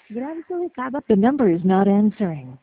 Grabe, sorry ka, but the number is not answering.